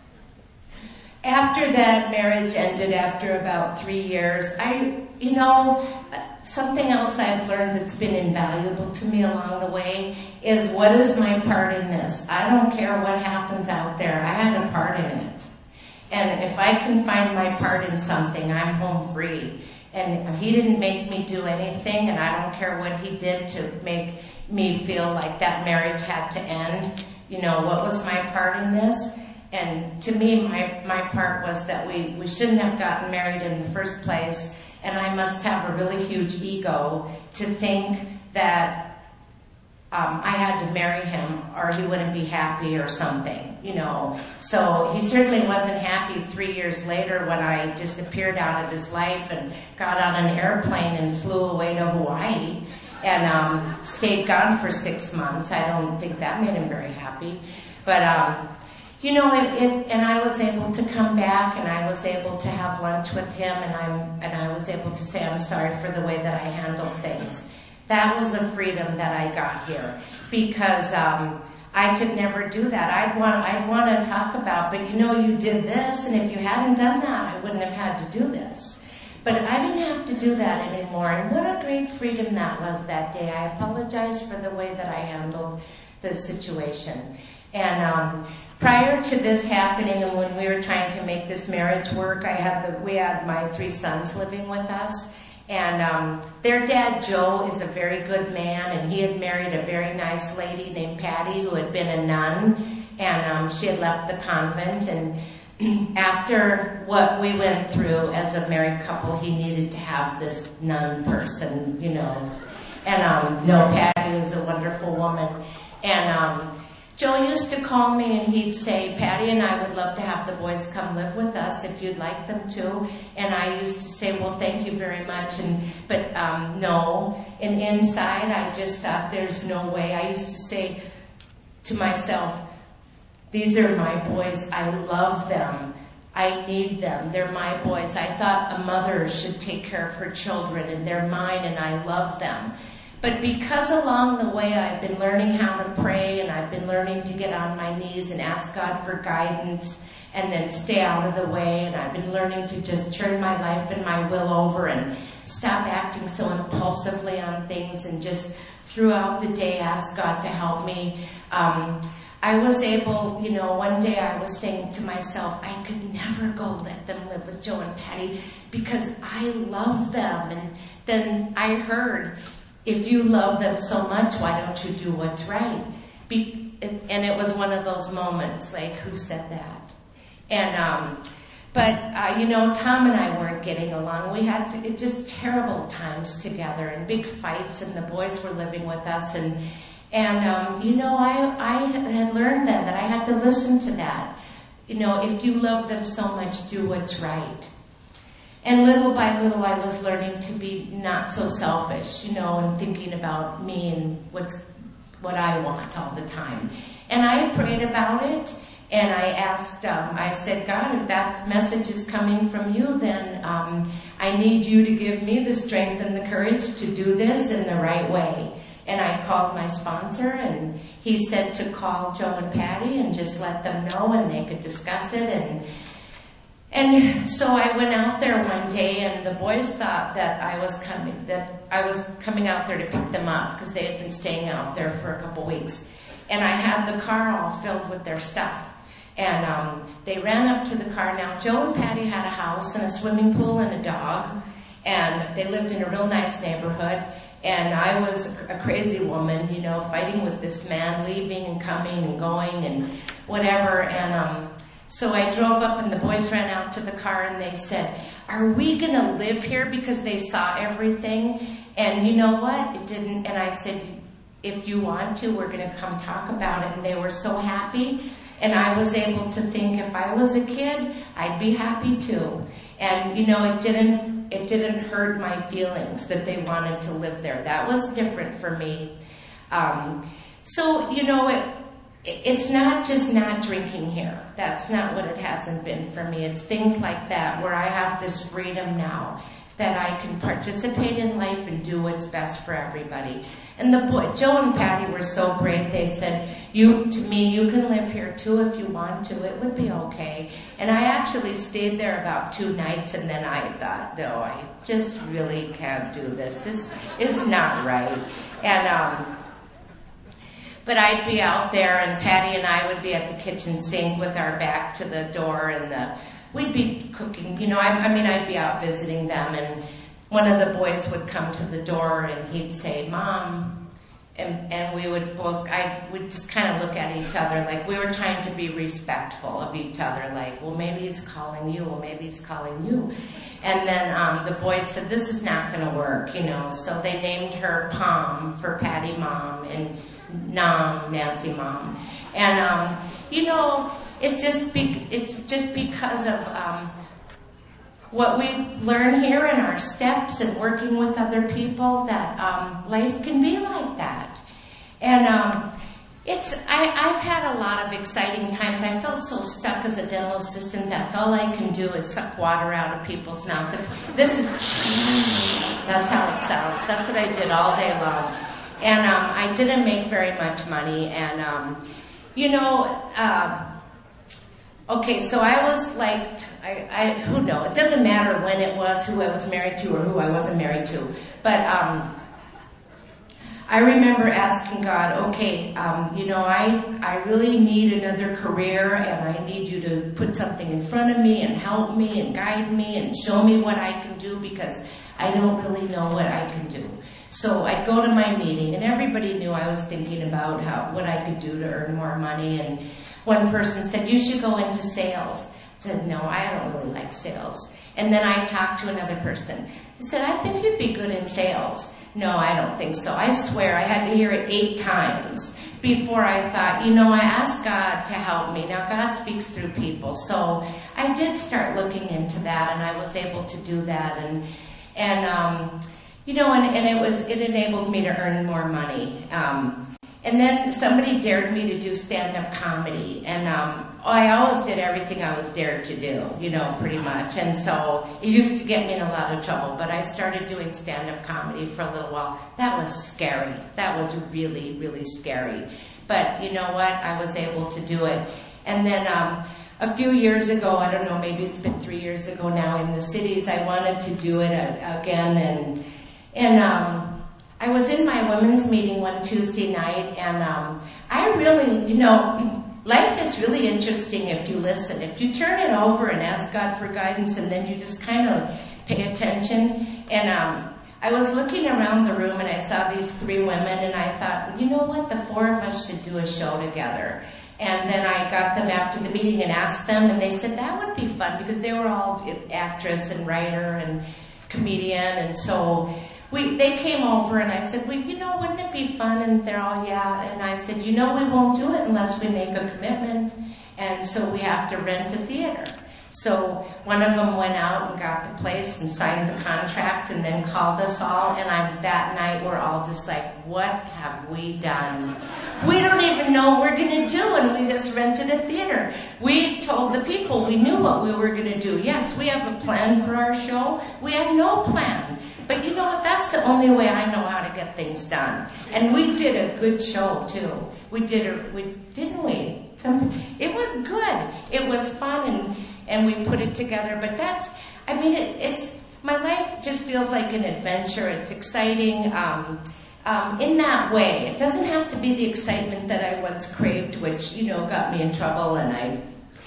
after that marriage ended, after about three years, I, you know, something else I've learned that's been invaluable to me along the way is, what is my part in this? I don't care what happens out there. I had a part in it. And if I can find my part in something, I'm home free. And he didn't make me do anything, and I don't care what he did to make me feel like that marriage had to end. You know, what was my part in this? And to me, my, my part was that we, we shouldn't have gotten married in the first place, and I must have a really huge ego to think that Um, I had to marry him or he wouldn't be happy or something, you know. So he certainly wasn't happy three years later when I disappeared out of his life and got on an airplane and flew away to Hawaii and um, stayed gone for six months. I don't think that made him very happy. But, um, you know, it, it, and I was able to come back and I was able to have lunch with him and, I'm, and I was able to say I'm sorry for the way that I handled things. That was a freedom that I got here, because um, I could never do that. I'd want, I'd want to talk about, but you know, you did this, and if you hadn't done that, I wouldn't have had to do this. But I didn't have to do that anymore, and what a great freedom that was that day. I apologize for the way that I handled the situation. And um, prior to this happening, and when we were trying to make this marriage work, I had the we had my three sons living with us. And um, their dad, Joe, is a very good man, and he had married a very nice lady named Patty who had been a nun, and um, she had left the convent. And after what we went through as a married couple, he needed to have this nun person, you know. And um, no, Patty is a wonderful woman. And um, Joe used to call me and he'd say, Patty and I would love to have the boys come live with us if you'd like them to. And I used to say, well, thank you very much. And But um, no. And inside, I just thought there's no way. I used to say to myself, these are my boys. I love them. I need them. They're my boys. I thought a mother should take care of her children, and they're mine, and I love them. But because along the way I've been learning how to pray, and I've been learning to get on my knees and ask God for guidance and then stay out of the way, and I've been learning to just turn my life and my will over and stop acting so impulsively on things and just throughout the day ask God to help me. Um, I was able, you know, one day I was saying to myself, I could never go let them live with Joe and Patty because I love them. And then I heard, if you love them so much, why don't you do what's right? Be, and it was one of those moments, like, who said that? And, um, but, uh, you know, Tom and I weren't getting along. We had to, it just terrible times together and big fights, and the boys were living with us. And, and um, you know, I, I had learned then that I had to listen to that. You know, if you love them so much, do what's right. And little by little, I was learning to be not so selfish, you know, and thinking about me and what's what I want all the time. And I prayed about it, and I asked, um, I said, God, if that message is coming from you, then um, I need you to give me the strength and the courage to do this in the right way. And I called my sponsor, and he said to call Joe and Patty and just let them know, and they could discuss it. And And so I went out there one day, and the boys thought that I was coming, that I was coming out there to pick them up because they had been staying out there for a couple weeks. And I had the car all filled with their stuff. And um, they ran up to the car. Now, Joe and Patty had a house and a swimming pool and a dog, and they lived in a real nice neighborhood. And I was a crazy woman, you know, fighting with this man, leaving and coming and going and whatever. And um, so I drove up, and the boys ran out to the car, and they said, are we going to live here? Because they saw everything. And you know what? It didn't. And I said, if you want to, we're going to come talk about it. And they were so happy. And I was able to think, if I was a kid, I'd be happy too. And, you know, it didn't it didn't hurt my feelings that they wanted to live there. That was different for me. Um, so, you know, it, it's not just not drinking here. That's not what it hasn't been for me. It's things like that where I have this freedom now that I can participate in life and do what's best for everybody. And the boy, Joe and Patty were so great. They said, "You, to me, you can live here too if you want to. It would be okay." And I actually stayed there about two nights, and then I thought, no, I just really can't do this. This is not right. And, um, but I'd be out there, and Patty and I would be at the kitchen sink with our back to the door, and the, we'd be cooking. You know, I, I mean, I'd be out visiting them, and one of the boys would come to the door, and he'd say, "Mom," and, and we would both, I would just kind of look at each other like we were trying to be respectful of each other, like, well, maybe he's calling you, well, maybe he's calling you. And then um, the boys said, this is not going to work, you know, so they named her Pom for Patty Mom, and Nom, Nancy Mom. And, um, you know, it's just be, it's just because of um, what we learn here in our steps and working with other people that um, life can be like that. And um, it's I, I've had a lot of exciting times. I felt so stuck as a dental assistant. That's all I can do is suck water out of people's mouths. This is that's how it sounds. That's what I did all day long. And um, I didn't make very much money. And, um, you know, um, okay, so I was like, I, I, who knows? It doesn't matter when it was, who I was married to or who I wasn't married to. But um, I remember asking God, okay, um, you know, I, I really need another career, and I need you to put something in front of me and help me and guide me and show me what I can do, because I don't really know what I can do. So I'd go to my meeting, and everybody knew I was thinking about how what I could do to earn more money. And one person said, you should go into sales. I said, no, I don't really like sales. And then I talked to another person. They said, I think you'd be good in sales. No, I don't think so. I swear I had to hear it eight times before I thought, you know, I asked God to help me. Now, God speaks through people. So I did start looking into that, and I was able to do that. And, and um, you know, and, and it was it enabled me to earn more money. Um, and then somebody dared me to do stand-up comedy. And um, I always did everything I was dared to do, you know, pretty much. And so it used to get me in a lot of trouble. But I started doing stand-up comedy for a little while. That was scary. That was really, really scary. But you know what? I was able to do it. And then um, a few years ago, I don't know, maybe it's been three years ago now, in the cities, I wanted to do it again. And, and um, I was in my women's meeting one Tuesday night, and um, I really, you know, life is really interesting if you listen. If you turn it over and ask God for guidance, and then you just kind of pay attention. And um, I was looking around the room, and I saw these three women, and I thought, you know what, the four of us should do a show together. And then I got them after the meeting and asked them, and they said that would be fun, because they were all actress and writer and comedian. And so we they came over, and I said, well, you know, wouldn't it be fun? And they're all, yeah. And I said, you know, we won't do it unless we make a commitment. And so we have to rent a theater. So one of them went out and got the place and signed the contract, and then called us all. And I, that night we're all just like, what have we done? We don't even know what we're going to do, and we just rented a theater. We told the people we knew what we were going to do. Yes, we have a plan for our show. We had no plan. But you know what? That's the only way I know how to get things done. And we did a good show, too. We did a, we, didn't we? Some, it was good. It was fun, and, and we put it together. But that's, I mean, it, it's, my life just feels like an adventure. It's exciting um, um, in that way. It doesn't have to be the excitement that I once craved, which, you know, got me in trouble, and I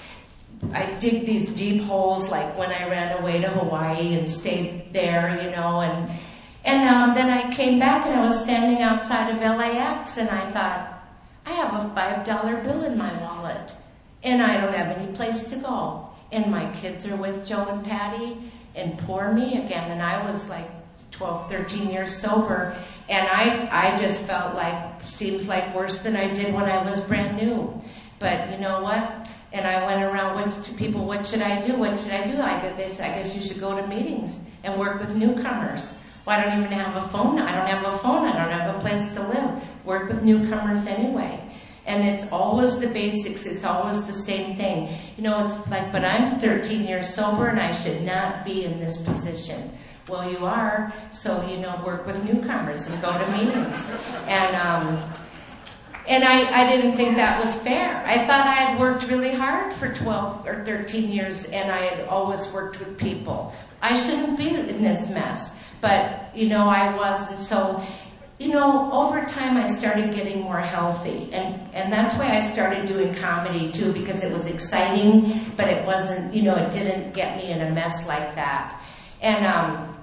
I dig these deep holes, like when I ran away to Hawaii and stayed there, you know, and and um, then I came back, and I was standing outside of L A X, and I thought, I have a five dollar bill in my wallet, and I don't have any place to go, and my kids are with Joe and Patty, and poor me again, and I was like twelve, thirteen years sober, and I I just felt like, seems like worse than I did when I was brand new. But you know what? And I went around with, to people, what should I do? What should I do? I guess they said, I guess you should go to meetings and work with newcomers. Well, I don't even have a phone. I don't have a phone. I don't have a place to live. Work with newcomers anyway. And it's always the basics. It's always the same thing. You know, it's like, but I'm thirteen years sober, and I should not be in this position. Well, you are. So, you know, work with newcomers and go to meetings. And, um, And I, I didn't think that was fair. I thought I had worked really hard for twelve or thirteen years, and I had always worked with people. I shouldn't be in this mess. But, you know, I was. And so, you know, over time I started getting more healthy. And, and that's why I started doing comedy, too, because it was exciting, but it wasn't, you know, it didn't get me in a mess like that. And um,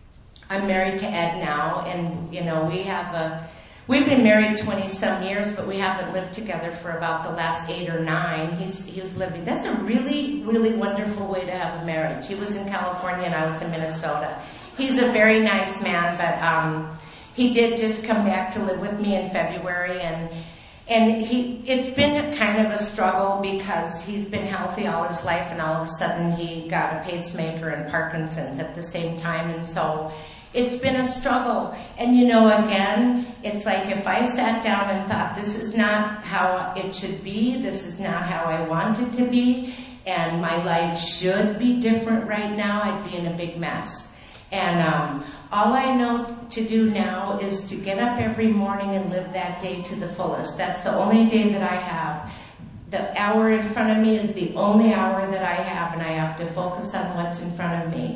I'm married to Ed now, and, you know, we have a... We've been married twenty-some years, but we haven't lived together for about the last eight or nine. He's, he was living. That's a really, really wonderful way to have a marriage. He was in California, and I was in Minnesota. He's a very nice man, but um, he did just come back to live with me in February, and and he. It's been kind of a struggle because he's been healthy all his life, and all of a sudden he got a pacemaker and Parkinson's at the same time, and so it's been a struggle. And you know, again, it's like if I sat down and thought, this is not how it should be, this is not how I want it to be, and my life should be different right now, I'd be in a big mess. And um, all I know to do now is to get up every morning and live that day to the fullest. That's the only day that I have. The hour in front of me is the only hour that I have, and I have to focus on what's in front of me.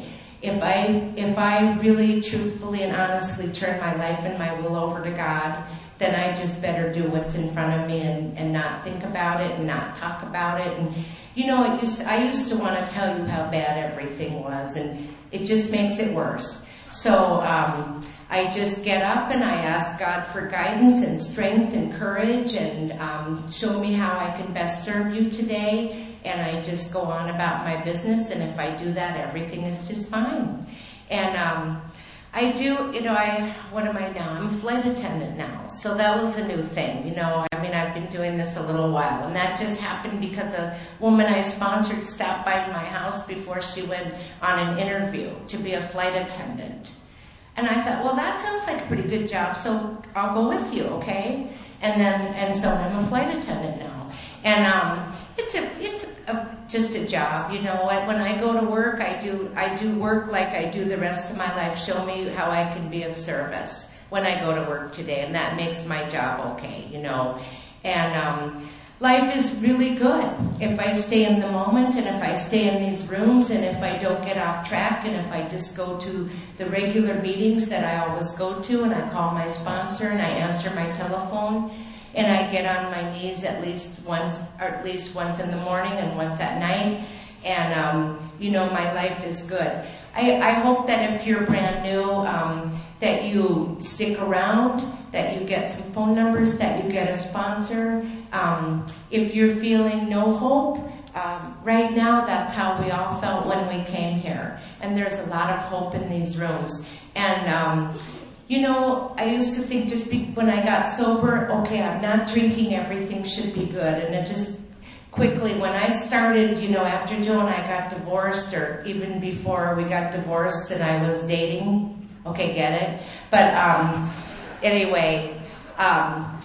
if I if I really truthfully and honestly turn my life and my will over to God, then I just better do what's in front of me and, and not think about it and not talk about it. And you know, it used to, I used to want to tell you how bad everything was, and it just makes it worse. So um, I just get up and I ask God for guidance and strength and courage, and um, show me how I can best serve you today. And I just go on about my business, and if I do that, everything is just fine. And um, I do, you know, I, what am I now? I'm a flight attendant now. So that was a new thing, you know. I mean, I've been doing this a little while, and that just happened because a woman I sponsored stopped by my house before she went on an interview to be a flight attendant. And I thought, well, that sounds like a pretty good job, so I'll go with you, okay? And then, and so I'm a flight attendant now. And um, it's a, it's a, just a job, you know. When I go to work, I do, I do work like I do the rest of my life. Show me how I can be of service when I go to work today, and that makes my job okay, you know. And um, life is really good if I stay in the moment, and if I stay in these rooms, and if I don't get off track, and if I just go to the regular meetings that I always go to, and I call my sponsor, and I answer my telephone. And I get on my knees at least once, or at least once in the morning and once at night. And, um, you know, my life is good. I, I hope that if you're brand new, um, that you stick around, that you get some phone numbers, that you get a sponsor. Um, if you're feeling no hope, um, right now, that's how we all felt when we came here. And there's a lot of hope in these rooms. And, um, you know, I used to think just be, when I got sober, okay, I'm not drinking, everything should be good. And it just quickly, when I started, you know, after Joe and I got divorced, or even before we got divorced and I was dating, okay, get it? But um, anyway, um,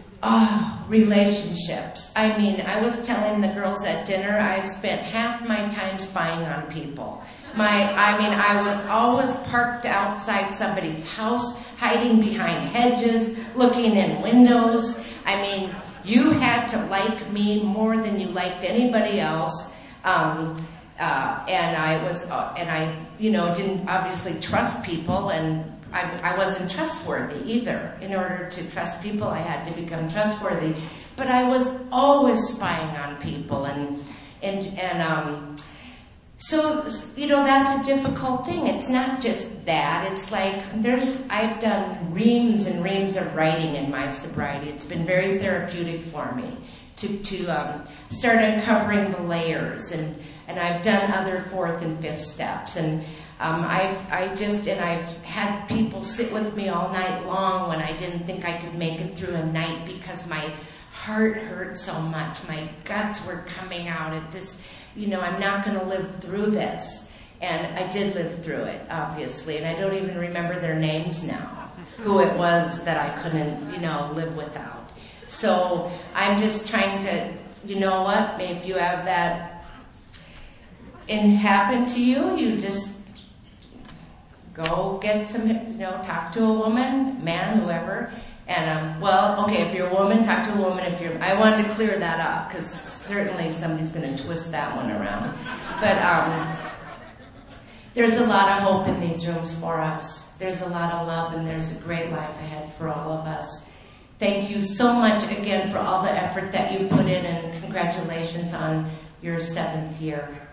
oh, relationships. I mean, I was telling the girls at dinner, I've spent half my time spying on people. My, I mean, I was always parked outside somebody's house, hiding behind hedges, looking in windows. I mean, you had to like me more than you liked anybody else. Um, uh, and I was, uh, and I, you know, didn't obviously trust people, and I, I wasn't trustworthy either. In order to trust people, I had to become trustworthy. But I was always spying on people, and and and um. So, you know, that's a difficult thing. It's not just that. It's like there's, I've done reams and reams of writing in my sobriety. It's been very therapeutic for me to, to um, start uncovering the layers. And, and I've done other fourth and fifth steps. And um, I've, I just, and I've had people sit with me all night long when I didn't think I could make it through a night because my heart hurt so much. My guts were coming out at this. You know, I'm not going to live through this. And I did live through it, obviously. And I don't even remember their names now, who it was that I couldn't, you know, live without. So I'm just trying to, you know what, if you have that and happen to you, you just go get some, you know, talk to a woman, man, whoever. And, um, well, okay, if you're a woman, talk to a woman. If you're, I wanted to clear that up, because certainly somebody's going to twist that one around. But um, there's a lot of hope in these rooms for us. There's a lot of love, and there's a great life ahead for all of us. Thank you so much again for all the effort that you put in, and congratulations on your seventh year.